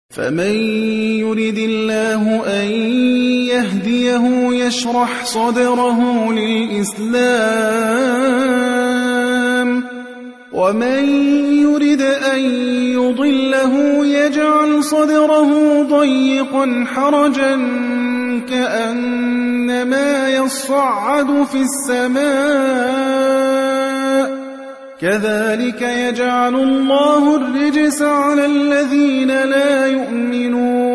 فمن يرد الله أن يهديه يشرح صدره للإسلام ومن يرد أن يضله يجعل صدره ضيقا حرجا كأنما يصعد في السماء كذلك يجعل الله الرجس على الذين لا يؤمنون